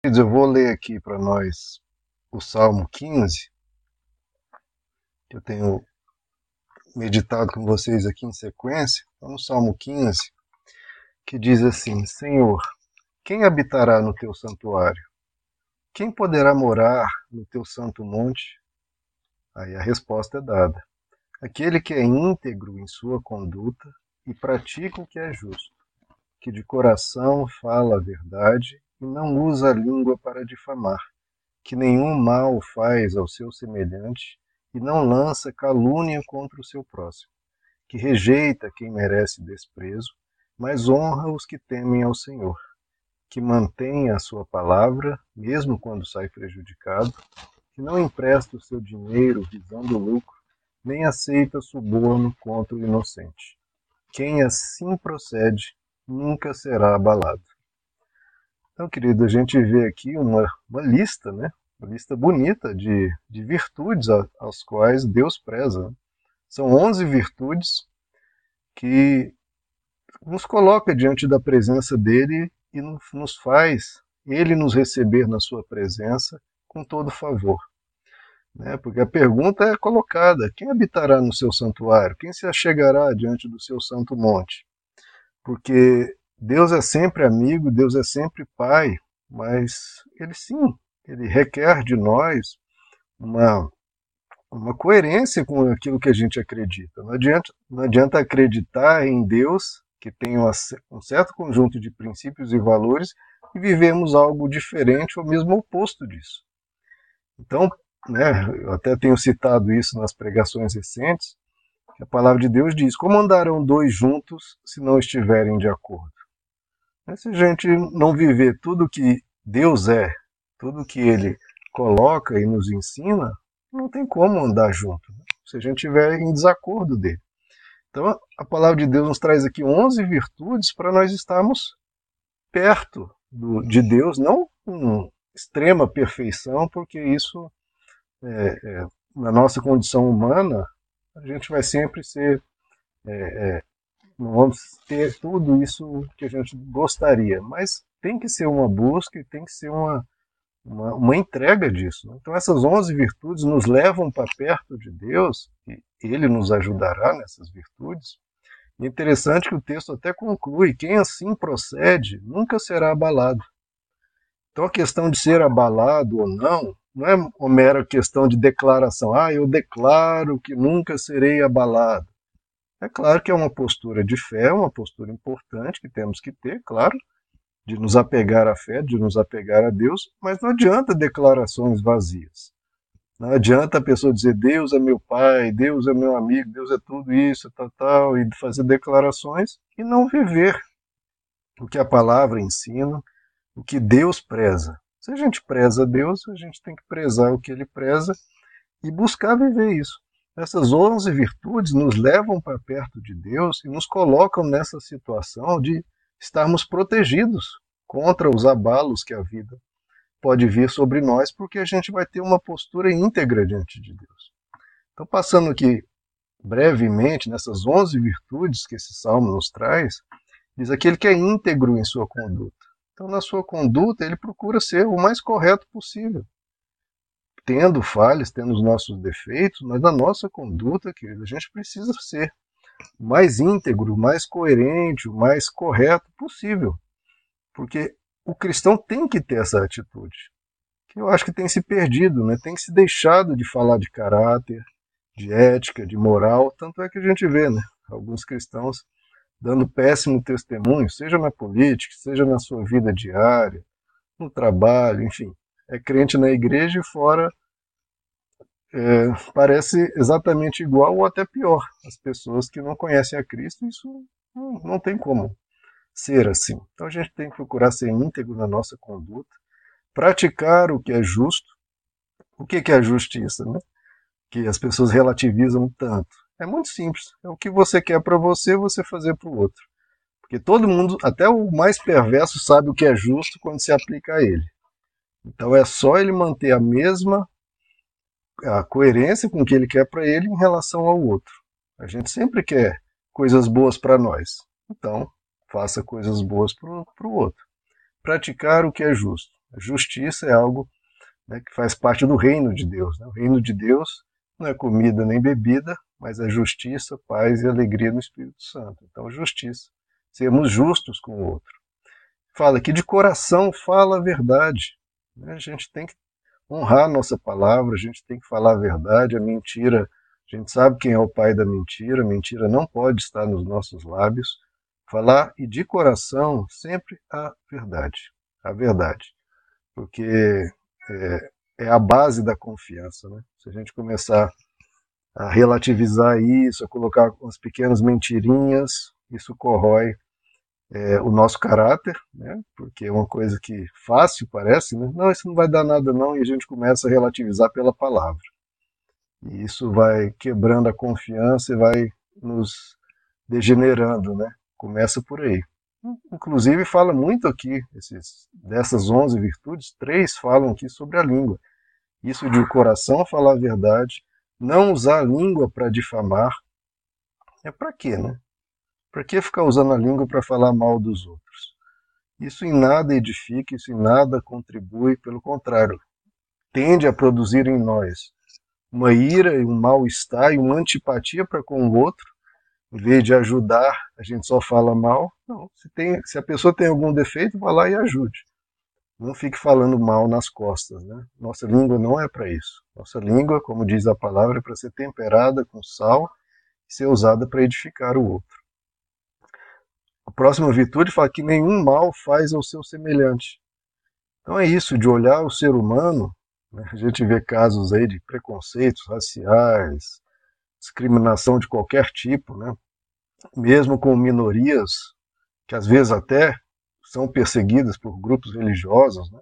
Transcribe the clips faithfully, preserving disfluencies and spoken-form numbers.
Eu vou ler aqui para nós o Salmo quinze, que eu tenho meditado com vocês aqui em sequência. Então, no Salmo quinze, que diz assim: Senhor, quem habitará no teu santuário? Quem poderá morar no teu santo monte? Aí a resposta é dada: aquele que é íntegro em sua conduta e pratica o que é justo, que de coração fala a verdade e não usa a língua para difamar, que nenhum mal faz ao seu semelhante e não lança calúnia contra o seu próximo, que rejeita quem merece desprezo, mas honra os que temem ao Senhor, que mantém a sua palavra, mesmo quando sai prejudicado, que não empresta o seu dinheiro visando lucro, nem aceita suborno contra o inocente. Quem assim procede nunca será abalado. Então, querido, a gente vê aqui uma, uma lista, né? Uma lista bonita de, de virtudes a, às quais Deus preza, né? São onze virtudes que nos coloca diante da presença dele e nos faz ele nos receber na sua presença com todo favor. Né? Porque a pergunta é colocada: quem habitará no seu santuário? Quem se achegará diante do seu santo monte? Porque Deus é sempre amigo, Deus é sempre pai, mas ele sim, ele requer de nós uma, uma coerência com aquilo que a gente acredita. Não adianta, não adianta acreditar em Deus, que tem um certo conjunto de princípios e valores, e vivemos algo diferente ou mesmo oposto disso. Então, né, eu até tenho citado isso nas pregações recentes, que a palavra de Deus diz: como andarão dois juntos se não estiverem de acordo? Se a gente não viver tudo que Deus é, tudo que Ele coloca e nos ensina, não tem como andar junto, né? Se a gente estiver em desacordo dele. Então, a palavra de Deus nos traz aqui onze virtudes para nós estarmos perto do, de Deus, não com extrema perfeição, porque isso, é, é, na nossa condição humana, a gente vai sempre ser, é, é, não vamos ter tudo isso que a gente gostaria, mas tem que ser uma busca e tem que ser uma, uma, uma entrega disso. Então essas onze virtudes nos levam para perto de Deus e Ele nos ajudará nessas virtudes. E é interessante que o texto até conclui: quem assim procede nunca será abalado. Então a questão de ser abalado ou não não é uma mera questão de declaração. Ah, eu declaro que nunca serei abalado. É claro que é uma postura de fé, uma postura importante que temos que ter, claro, de nos apegar à fé, de nos apegar a Deus, mas não adianta declarações vazias. Não adianta a pessoa dizer: Deus é meu pai, Deus é meu amigo, Deus é tudo isso, tal, tal, e fazer declarações e não viver o que a palavra ensina, o que Deus preza. Se a gente preza Deus, a gente tem que prezar o que Ele preza e buscar viver isso. Essas onze virtudes nos levam para perto de Deus e nos colocam nessa situação de estarmos protegidos contra os abalos que a vida pode vir sobre nós, porque a gente vai ter uma postura íntegra diante de Deus. Então, passando aqui brevemente nessas onze virtudes que esse salmo nos traz, diz aquele que é íntegro em sua conduta. Então, na sua conduta, ele procura ser o mais correto possível, tendo falhas, tendo os nossos defeitos, mas na nossa conduta, querido, a gente precisa ser o mais íntegro, o mais coerente, o mais correto possível. Porque o cristão tem que ter essa atitude, que eu acho que tem se perdido, né? Tem se deixado de falar de caráter, de ética, de moral, tanto é que a gente vê, né, alguns cristãos dando péssimo testemunho, seja na política, seja na sua vida diária, no trabalho, enfim. É crente na igreja e fora é, parece exatamente igual ou até pior. As pessoas que não conhecem a Cristo, isso não, não tem como ser assim. Então a gente tem que procurar ser íntegro na nossa conduta, praticar o que é justo. O que é a justiça, né? Que as pessoas relativizam tanto. É muito simples. É o que você quer para você, você fazer para o outro. Porque todo mundo, até o mais perverso, sabe o que é justo quando se aplica a ele. Então é só ele manter a mesma a coerência com o que ele quer para ele em relação ao outro. A gente sempre quer coisas boas para nós. Então, faça coisas boas para o outro. Praticar o que é justo. A justiça é algo, né, que faz parte do reino de Deus. Né? O reino de Deus não é comida nem bebida, mas é justiça, paz e alegria no Espírito Santo. Então, justiça, sermos justos com o outro. Fala que de coração fala a verdade. Né? A gente tem que honrar a nossa palavra, a gente tem que falar a verdade, a mentira. A gente sabe quem é o pai da mentira, a mentira não pode estar nos nossos lábios. Falar e de coração sempre a verdade, a verdade, porque é, é a base da confiança, né? Se a gente começar a relativizar isso, a colocar umas pequenas mentirinhas, isso corrói é, o nosso caráter, né? Porque é uma coisa que fácil parece, né? Não, isso não vai dar nada não, e a gente começa a relativizar pela palavra. E isso vai quebrando a confiança e vai nos degenerando, né? Começa por aí. Inclusive fala muito aqui, esses, dessas onze virtudes, três falam aqui sobre a língua. Isso de o coração falar a verdade, não usar a língua para difamar. É para quê, né? Para que ficar usando a língua para falar mal dos outros? Isso em nada edifica, isso em nada contribui, pelo contrário, tende a produzir em nós uma ira e um mal-estar e uma antipatia para com o outro. Em vez de ajudar, a gente só fala mal. Não, se, tem, se a pessoa tem algum defeito, vá lá e ajude. Não fique falando mal nas costas, né? Nossa língua não é para isso. Nossa língua, como diz a palavra, é para ser temperada com sal e ser usada para edificar o outro. A próxima virtude fala que nenhum mal faz ao seu semelhante. Então é isso, de olhar o ser humano, né? A gente vê casos aí de preconceitos raciais, discriminação de qualquer tipo, né? Mesmo com minorias que às vezes até são perseguidas por grupos religiosos, né?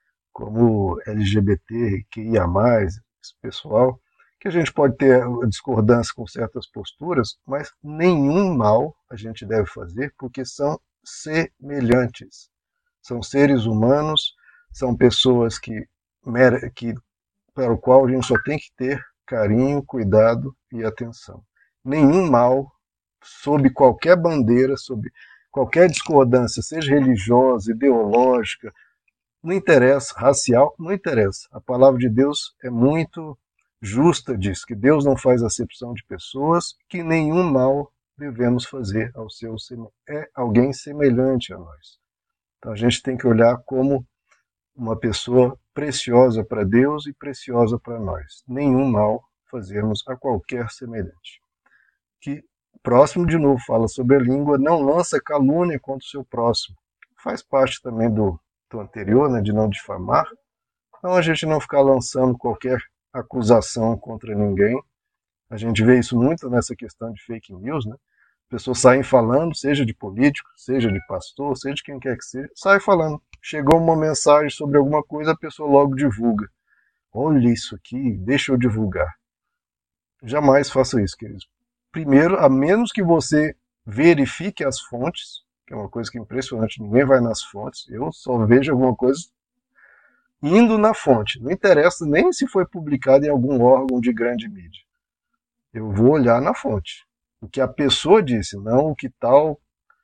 Como L G B T Q I A mais, esse pessoal, que a gente pode ter discordância com certas posturas, mas nenhum mal a gente deve fazer, porque são semelhantes. São seres humanos, são pessoas que, que para o qual a gente só tem que ter carinho, cuidado e atenção. Nenhum mal, sob qualquer bandeira, sob qualquer discordância, seja religiosa, ideológica, não interessa, racial, não interessa. A palavra de Deus é muito justa, diz que Deus não faz acepção de pessoas, que nenhum mal devemos fazer ao seu é alguém semelhante a nós. Então a gente tem que olhar como uma pessoa preciosa para Deus e preciosa para nós. Nenhum mal fazermos a qualquer semelhante. Que próximo de novo fala sobre a língua, não lança calúnia contra o seu próximo. Faz parte também do, do anterior, né, de não difamar. Então a gente não ficar lançando qualquer acusação contra ninguém. A gente vê isso muito nessa questão de fake news, né? Pessoas saem falando, seja de político, seja de pastor, seja de quem quer que seja, sai falando. Chegou uma mensagem sobre alguma coisa, a pessoa logo divulga. Olha isso aqui, deixa eu divulgar. Jamais faça isso, queridos. Primeiro, a menos que você verifique as fontes, que é uma coisa que é impressionante, ninguém vai nas fontes, eu só vejo alguma coisa indo na fonte. Não interessa nem se foi publicado em algum órgão de grande mídia. Eu vou olhar na fonte. O que a pessoa disse, não o que tal,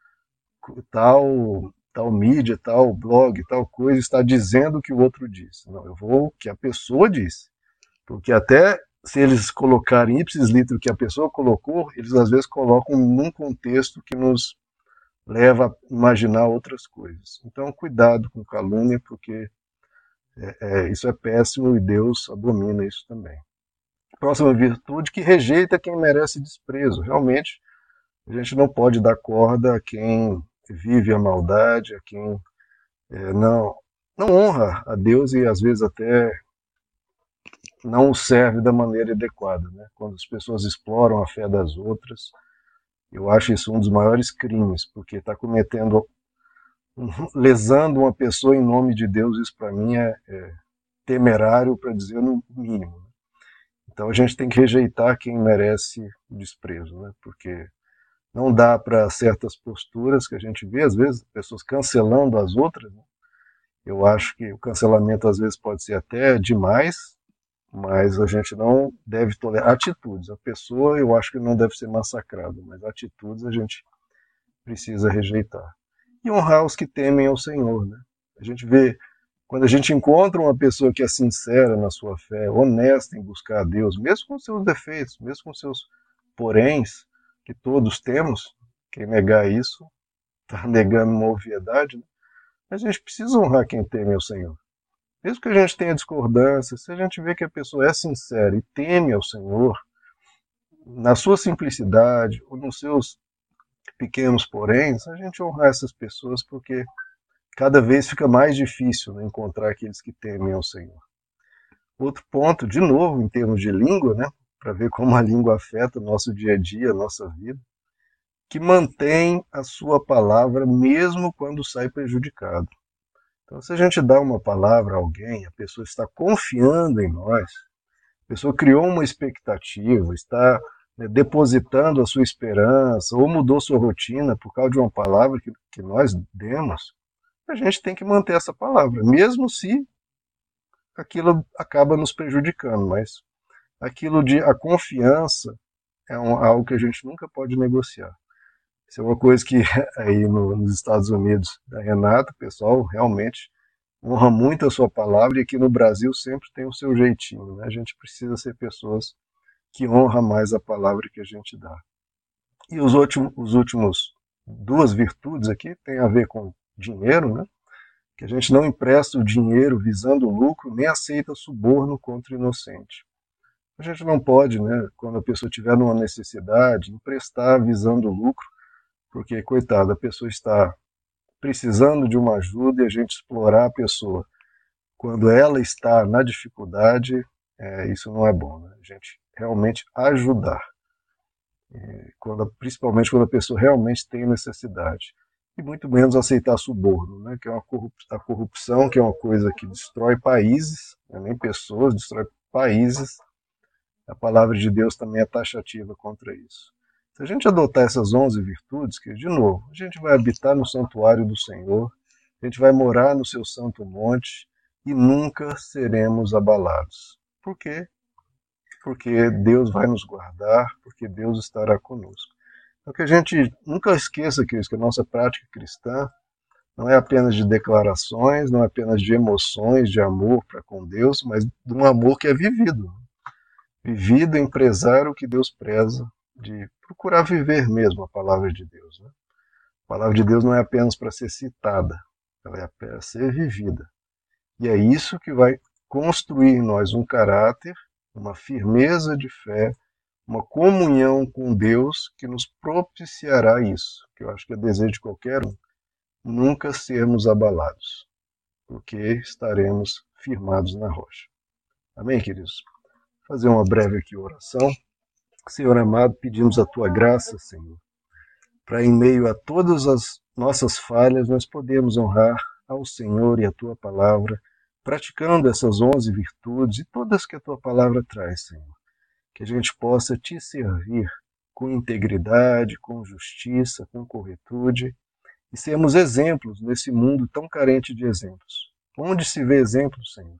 tal, tal mídia, tal blog, tal coisa está dizendo que o outro disse. Não, eu vou o que a pessoa disse. Porque até se eles colocarem ipsis litteris o que a pessoa colocou, eles às vezes colocam num contexto que nos leva a imaginar outras coisas. Então, cuidado com calúnia, porque é, é, isso é péssimo e Deus abomina isso também. Próxima virtude, que rejeita quem merece desprezo. Realmente, a gente não pode dar corda a quem vive a maldade, a quem é, não, não honra a Deus e às vezes até não o serve da maneira adequada. Né? Quando as pessoas exploram a fé das outras, eu acho isso um dos maiores crimes, porque está cometendo, lesando uma pessoa em nome de Deus, isso para mim é, é temerário, para dizer no mínimo. Então a gente tem que rejeitar quem merece desprezo, né? Porque não dá para certas posturas que a gente vê, às vezes, pessoas cancelando as outras. Né? Eu acho que o cancelamento às vezes pode ser até demais, mas a gente não deve tolerar atitudes. A pessoa eu acho que não deve ser massacrada, mas atitudes a gente precisa rejeitar. E honrar os que temem ao Senhor. Né? A gente vê Quando a gente encontra uma pessoa que é sincera na sua fé, honesta em buscar a Deus, mesmo com seus defeitos, mesmo com seus poréns, que todos temos, quem negar isso está negando uma obviedade, né? Mas a gente precisa honrar quem teme ao Senhor. Mesmo que a gente tenha discordância, se a gente vê que a pessoa é sincera e teme ao Senhor, na sua simplicidade ou nos seus pequenos poréns, a gente honrar essas pessoas, porque cada vez fica mais difícil, né, encontrar aqueles que temem ao Senhor. Outro ponto, de novo, em termos de língua, né, para ver como a língua afeta o nosso dia a dia, a nossa vida, que mantém a sua palavra mesmo quando sai prejudicado. Então, se a gente dá uma palavra a alguém, a pessoa está confiando em nós, a pessoa criou uma expectativa, está, né, depositando a sua esperança, ou mudou sua rotina por causa de uma palavra que, que nós demos, a gente tem que manter essa palavra, mesmo se aquilo acaba nos prejudicando, mas aquilo de a confiança é um, algo que a gente nunca pode negociar. Isso é uma coisa que aí no, nos Estados Unidos, da Renata, o pessoal realmente honra muito a sua palavra, e aqui no Brasil sempre tem o seu jeitinho, né? A gente precisa ser pessoas que honram mais a palavra que a gente dá. E os últimos, os últimos duas virtudes aqui tem a ver com dinheiro, né? Que a gente não empresta o dinheiro visando lucro, nem aceita suborno contra o inocente. A gente não pode, né, quando a pessoa tiver numa necessidade, emprestar visando lucro, porque, coitada, a pessoa está precisando de uma ajuda e a gente explorar a pessoa quando ela está na dificuldade, é, isso não é bom, né? A gente realmente ajudar, é, quando, principalmente quando a pessoa realmente tem necessidade. E muito menos aceitar suborno, né? Que é uma corrup a corrupção, que é uma coisa que destrói países, né? Nem pessoas, destrói países. A palavra de Deus também é taxativa contra isso. Se a gente adotar essas onze virtudes, que, de novo, a gente vai habitar no santuário do Senhor, a gente vai morar no seu santo monte e nunca seremos abalados. Por quê? Porque Deus vai nos guardar, porque Deus estará conosco. Então, que a gente nunca esqueça que a nossa prática cristã não é apenas de declarações, não é apenas de emoções, de amor para com Deus, mas de um amor que é vivido. Vivido em prezar o que Deus preza, de procurar viver mesmo a palavra de Deus, né? A palavra de Deus não é apenas para ser citada, ela é para ser vivida. E é isso que vai construir em nós um caráter, uma firmeza de fé, uma comunhão com Deus que nos propiciará isso, que eu acho que é desejo de qualquer um, nunca sermos abalados, porque estaremos firmados na rocha. Amém, queridos? Vou fazer uma breve aqui oração. Senhor amado, pedimos a Tua graça, Senhor, para em meio a todas as nossas falhas nós podemos honrar ao Senhor e a Tua palavra, praticando essas onze virtudes e todas que a Tua palavra traz, Senhor. Que a gente possa Te servir com integridade, com justiça, com corretude, e sermos exemplos nesse mundo tão carente de exemplos. Onde se vê exemplos, Senhor?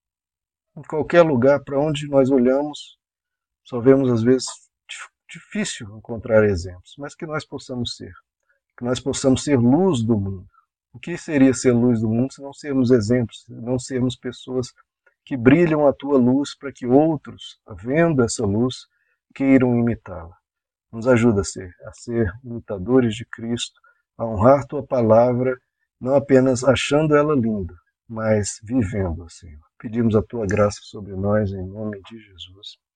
Em qualquer lugar para onde nós olhamos, só vemos às vezes difícil encontrar exemplos, mas que nós possamos ser, que nós possamos ser luz do mundo. O que seria ser luz do mundo se não sermos exemplos, se não sermos pessoas que brilham a tua luz para que outros, vendo essa luz, queiram imitá-la. Nos ajuda a ser, a ser imitadores de Cristo, a honrar tua palavra, não apenas achando ela linda, mas vivendo-a, Senhor. Pedimos a tua graça sobre nós, em nome de Jesus.